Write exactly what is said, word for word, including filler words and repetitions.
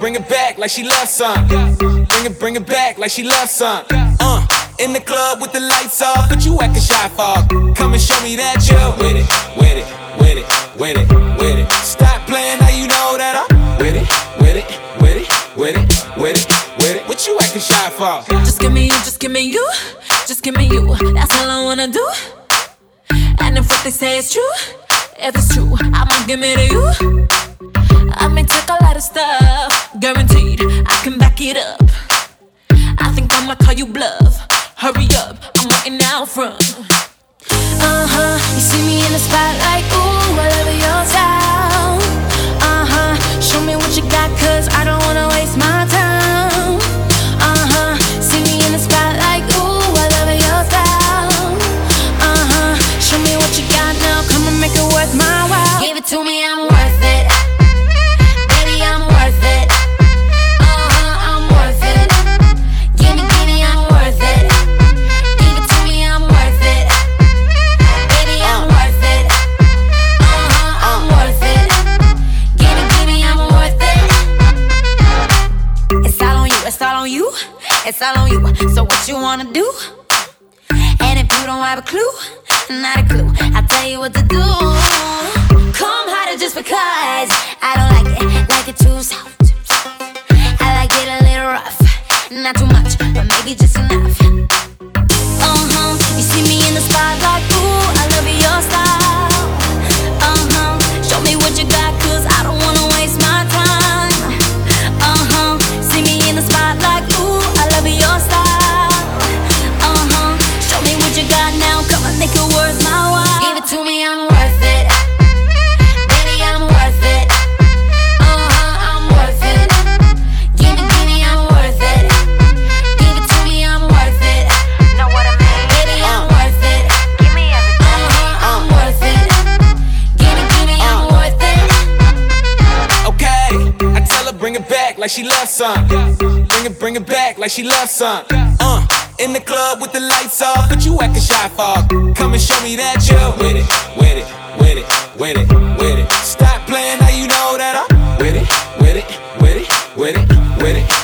bring it back like she loves some. Bring it, bring it back like she loves some. Uh, in the club with the lights off, but you acting shy for. Come and show me that you're with it, with it, with it, with it, with it. Stop playing, now you know that I'm with it, with it, with it, with it, with it, with it. What you acting shy for? Just give me you, just give me you, just give me you. That's all I wanna do. And if what they say is true, if it's true, I'ma give it to you. I may take a lot of stuff, guaranteed I can back it up. I think I'ma call you bluff. Hurry up, I'm waiting out front. Uh-huh, you see me in the spotlight, ooh, I love your style. Uh-huh, show me what you got, cause I don't wanna waste my time. Uh-huh, see me in the spotlight, ooh, I love your style. Uh-huh, show me what you got now, come and make it worth my while. Give it to me, I'm worth it. Baby, I'm worth it. Uh-huh, I'm worth it. Give me, give me, I'm worth it. Give it to me, I'm worth it. Baby, I'm worth it. Uh-huh, I'm worth it. Give me, give me, I'm worth it. It's all on you, it's all on you, it's all on you. So what you wanna do? And if you don't have a clue, not a clue, I'll tell you what to do. Come harder just because I don't like it, like it too soft. I like it a little rough, not too much, but maybe just enough. Uh-huh, you see me in the spotlight, ooh, I love your style. Uh-huh, show me what you got, cause I don't wanna waste my time. Uh-huh, see me in the spotlight, ooh, I love your style. Uh-huh, show me what you got now, come on, make it worth my while. Give it to me, I'm worth it. Baby, I'm worth it. Uh-huh, I'm worth it. Give me, give me, I'm worth it. Give it to me, I'm worth it. Know what I mean? Baby, I'm worth it. Give me everything. Uh-huh, I'm worth it. Give me, give me, I'm worth it. Okay, I tell her bring it back like she loves some. Bring it, bring it back like she loves some. Uh, in the club with the lights off, but you acting shy for. Come and show me that you're with it, with it, with it, with it, with it. Stop playing, now you know that I'm with it, with it, with it, with it, with it.